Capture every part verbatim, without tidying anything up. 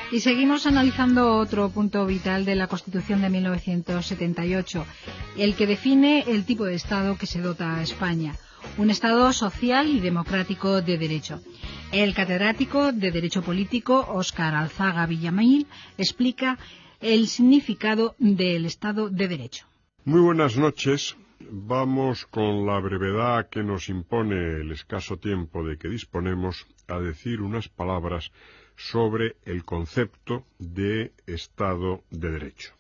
Y seguimos analizando otro punto vital de la Constitución de mil novecientos setenta y ocho, el que define el tipo de Estado que se dota a España, un Estado social y democrático de derecho. El catedrático de Derecho Político, Óscar Alzaga Villamil, explica el significado del Estado de Derecho. Muy buenas noches. Vamos, con la brevedad que nos impone el escaso tiempo de que disponemos, a decir unas palabras sobre el concepto de Estado de Derecho.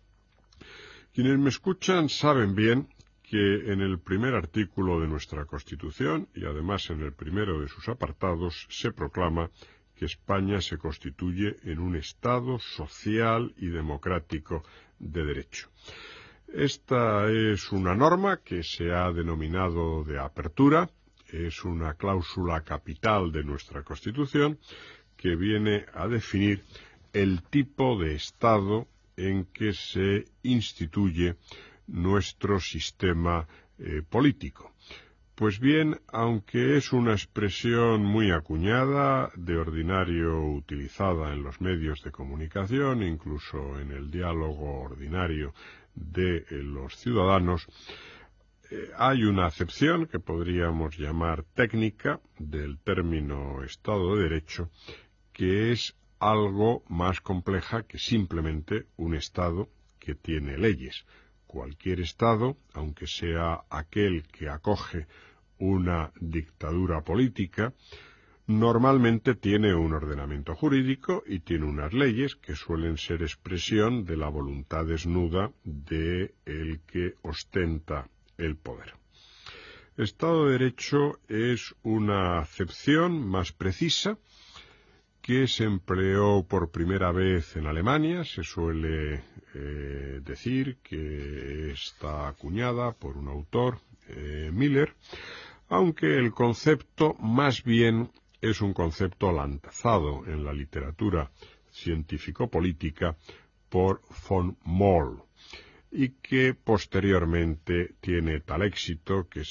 Quienes me escuchan saben bien que en el primer artículo de nuestra Constitución, y además en el primero de sus apartados, se proclama que España se constituye en un Estado social y democrático de derecho. Esta es una norma que se ha denominado de apertura, es una cláusula capital de nuestra Constitución que viene a definir el tipo de Estado en que se instituye nuestro sistema eh, político. Pues bien, aunque es una expresión muy acuñada, de ordinario utilizada en los medios de comunicación, incluso en el diálogo ordinario de eh, los ciudadanos, eh, hay una acepción que podríamos llamar técnica del término Estado de Derecho, que es algo más compleja que simplemente un Estado que tiene leyes. Cualquier Estado, aunque sea aquel que acoge una dictadura política, normalmente tiene un ordenamiento jurídico y tiene unas leyes que suelen ser expresión de la voluntad desnuda de el que ostenta el poder. Estado de Derecho es una acepción más precisa que se empleó por primera vez en Alemania. Se suele eh, decir que está acuñada por un autor, eh, Miller, aunque el concepto más bien es un concepto lanzado en la literatura científico-política por von Moll, y que posteriormente tiene tal éxito que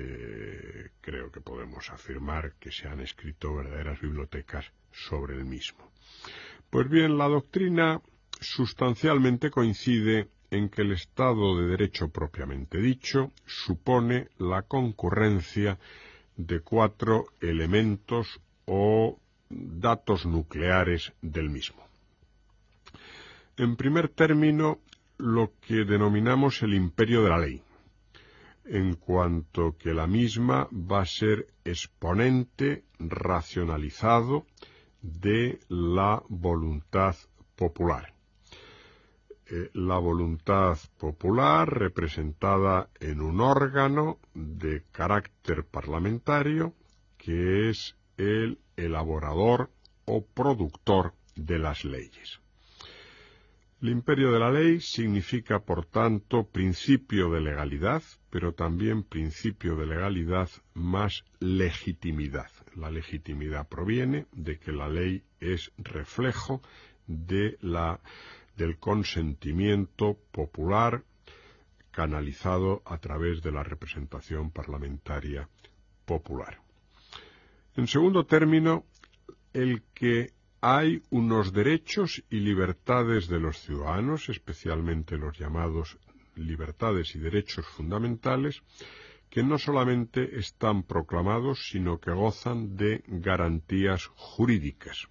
se, creo que podemos afirmar que se han escrito verdaderas bibliotecas sobre el mismo. Pues bien, la doctrina sustancialmente coincide en que el Estado de Derecho propiamente dicho supone la concurrencia de cuatro elementos o datos nucleares del mismo. En primer término, lo que denominamos el imperio de la ley, en cuanto que la misma va a ser exponente racionalizado de la voluntad popular. Eh, la voluntad popular representada en un órgano de carácter parlamentario que es el elaborador o productor de las leyes. El imperio de la ley significa, por tanto, principio de legalidad, pero también principio de legalidad más legitimidad. La legitimidad proviene de que la ley es reflejo de la, del consentimiento popular canalizado a través de la representación parlamentaria popular. En segundo término, el que hay unos derechos y libertades de los ciudadanos, especialmente los llamados libertades y derechos fundamentales, que no solamente están proclamados, sino que gozan de garantías jurídicas.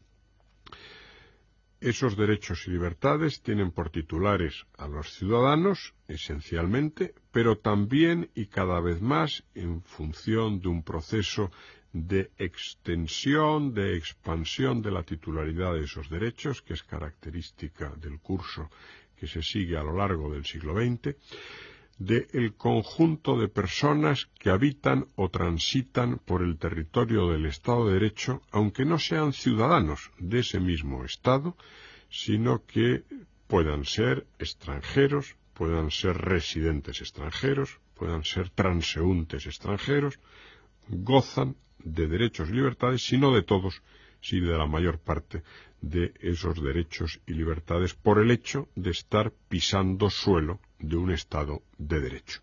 Esos derechos y libertades tienen por titulares a los ciudadanos, esencialmente, pero también y cada vez más en función de un proceso de extensión, de expansión de la titularidad de esos derechos, que es característica del curso que se sigue a lo largo del siglo veinte, del conjunto de personas que habitan o transitan por el territorio del Estado de Derecho, aunque no sean ciudadanos de ese mismo Estado, sino que puedan ser extranjeros, puedan ser residentes extranjeros, puedan ser transeúntes extranjeros, gozan de derechos y libertades, si no de todos, si de la mayor parte de esos derechos y libertades, por el hecho de estar pisando suelo de un Estado de Derecho.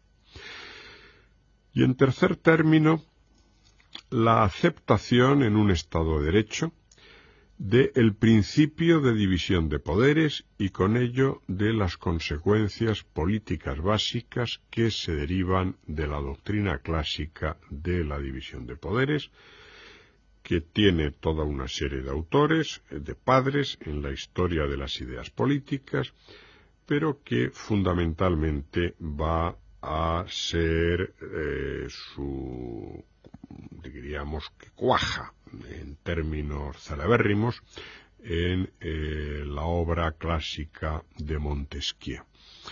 Y en tercer término, la aceptación en un Estado de Derecho del principio de división de poderes y con ello de las consecuencias políticas básicas que se derivan de la doctrina clásica de la división de poderes, que tiene toda una serie de autores, de padres en la historia de las ideas políticas, pero que fundamentalmente va a ser eh, su, diríamos que cuaja, en términos celebérrimos, en eh, la obra clásica de Montesquieu.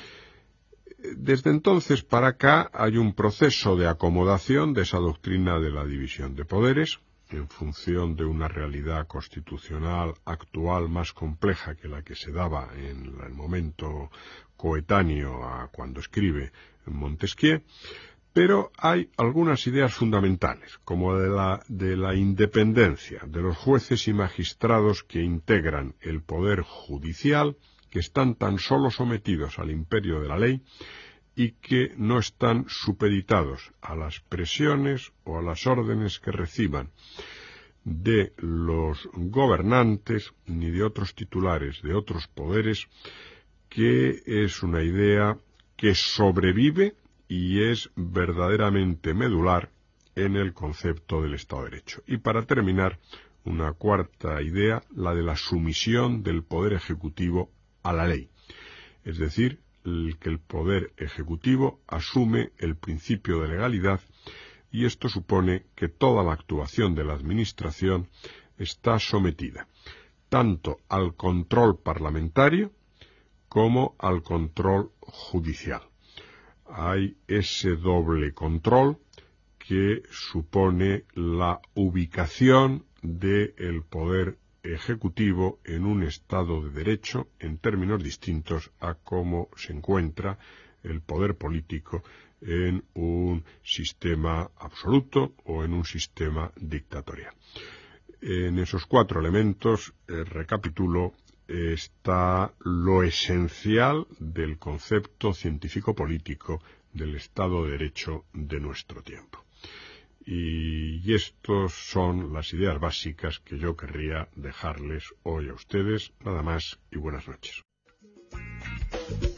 Desde entonces para acá hay un proceso de acomodación de esa doctrina de la división de poderes, en función de una realidad constitucional actual más compleja que la que se daba en el momento coetáneo a cuando escribe Montesquieu, pero hay algunas ideas fundamentales, como de la, de la independencia de los jueces y magistrados que integran el poder judicial, que están tan solo sometidos al imperio de la ley y que no están supeditados a las presiones o a las órdenes que reciban de los gobernantes ni de otros titulares de otros poderes, que es una idea que sobrevive y es verdaderamente medular en el concepto del Estado de Derecho. Y para terminar, una cuarta idea, la de la sumisión del poder ejecutivo a la ley, es decir, el que el poder ejecutivo asume el principio de legalidad, y esto supone que toda la actuación de la administración está sometida tanto al control parlamentario como al control judicial. Hay ese doble control que supone la ubicación del poder ejecutivo en un Estado de Derecho en términos distintos a cómo se encuentra el poder político en un sistema absoluto o en un sistema dictatorial. En esos cuatro elementos, eh, recapitulo, está lo esencial del concepto científico-político del Estado de Derecho de nuestro tiempo. Y estos son las ideas básicas que yo querría dejarles hoy a ustedes. Nada más y buenas noches.